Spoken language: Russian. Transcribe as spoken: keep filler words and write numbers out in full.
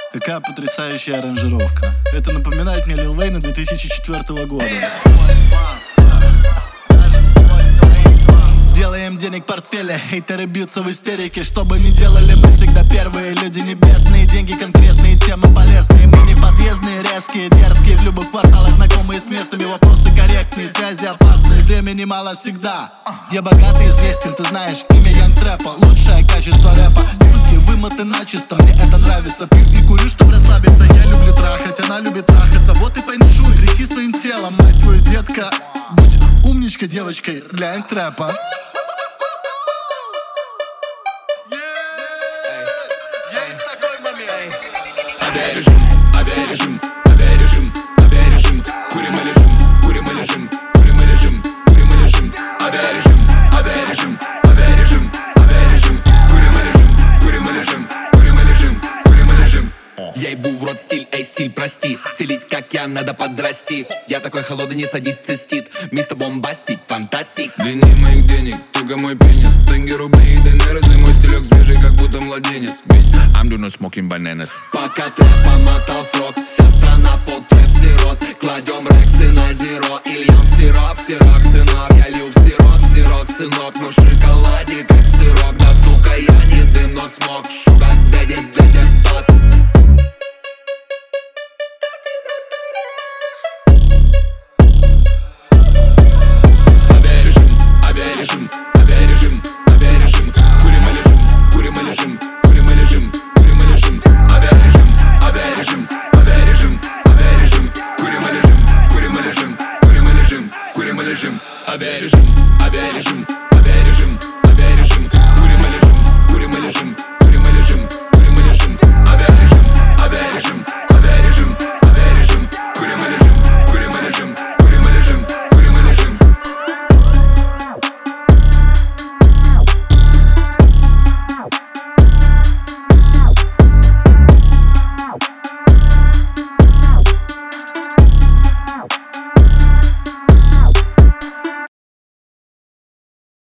Какая потрясающая аранжировка. Это напоминает мне Лил Вейна две тысячи четвёртого года. Делаем денег в портфеле, хейтеры бьются в истерике. Что бы ни делали, мы всегда первые. Люди не бедные, деньги конкретные, темы полезные. Мы не подъездные, резкие, дерзкие. В любых кварталах знакомые с местными. Вопросы корректные, связи опасные. Времени мало всегда. Я богатый, известен, ты знаешь имя Янг Трэпа. Лучшее качество рэпа. Суки вымоты начисто, мне это нравится. Пью и курю, чтобы расслабиться. Я люблю трахать, она любит трахаться. Вот и фэншуй, тряси своим телом, мать твою, детка. Будь умничкой девочкой для Янг Трэпа. Авиарежим, авиарежим, авиарежим, авиарежим. Курим и лежим, курим и лежим, курим и лежим, курим и лежим. Авиарежим, авиарежим, авиарежим, авиарежим. Курим и лежим, курим и лежим, курим и лежим, курим и лежим. Я ебу в рот стиль, эй, стиль, прости. Стелить, как я, надо подрасти. Я такой холодный, не садись, цистит. Мистер Бомбастик, фантастик. Длиннее моих денег, туго мой пенис. Тенги, рубли и ДНР, если мой стилек свежий, как будто младенец. I'm doing no smoking bananas. Пока трэп помотал срок, вся страна под трэп сирот. Кладем рексы на зеро, и льем сироп, сирок, сынок. Я лью в сироп, сирок, сынок. Мы в шоколаде, как сырок. Да, сука, я не дым, но смог. Шугар дэдди для